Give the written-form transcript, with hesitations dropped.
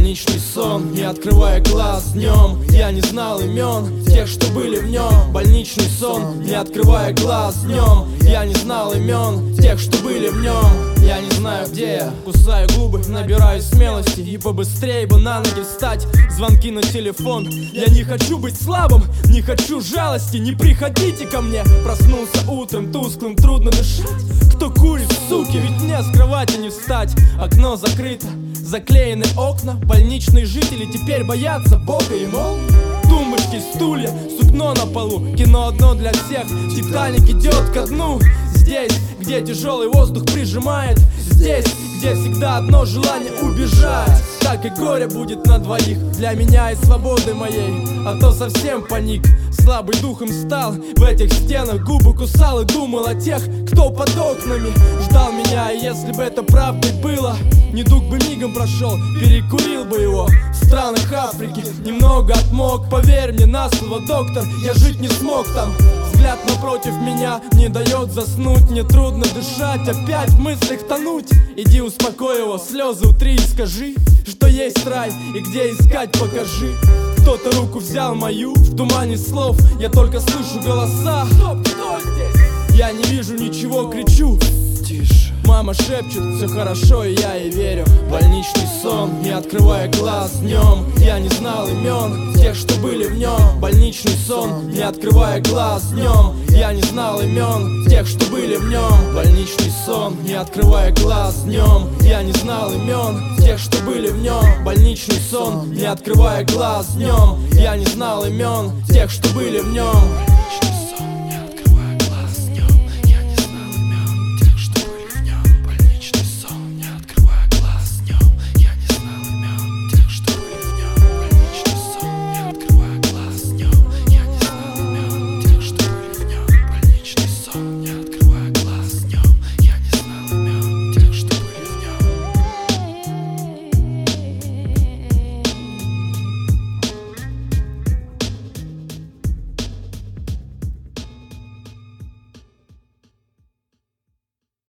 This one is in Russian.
Больничный сон, не открывая глаз днем. Я не знал имен тех, что были в нем. Больничный сон, не открывая глаз днем. Я не знал имен тех, что были в нем. Я не знаю, где я, кусаю губы, набираю смелости и побыстрее бы на ноги встать. Звонки на телефон. Я не хочу быть слабым, не хочу жалости. Не приходите ко мне. Проснулся утром тусклым, трудно дышать. Кто курит, суки, ведь мне с кровати не встать. Окно закрыто, заклеены окна. Больничные жители теперь боятся Бога и молнии. Тумбочки, стулья, сукно на полу. Кино одно для всех, Титаник идет ко дну. Здесь, где тяжелый воздух прижимает. Здесь, где всегда одно желание убежать. Так и горе будет на двоих, для меня и свободы моей. А то совсем паник, слабый духом стал. В этих стенах губы кусал и думал о тех, кто под окнами ждал меня. И если бы это правдой было, недуг бы мигом прошел, перекурил бы его. В странах Африки немного отмок. Поверь мне на слово, доктор, я жить не смог там. Взгляд напротив меня не дает заснуть. Мне трудно дышать, опять в мыслях тонуть. Иди успокой его, слезы утри и скажи, что есть рай и где искать покажи. Кто-то руку взял мою, в тумане слов я только слышу голоса. Стоп, кто здесь? Я не вижу ничего, кричу. Тише. Мама шепчет, все хорошо, и я ей верю. Больничный сон, не открывая глаз днем. Я не знал имен тех, что были в нем. Больничный сон, не открывая глаз днем. Я не знал имен тех, что были в нем. Больничный сон, не открывая глаз днем. Я не знал имен тех, что были в нем. Больничный сон, не открывая глаз днем. Я не знал имен тех, что были в нем.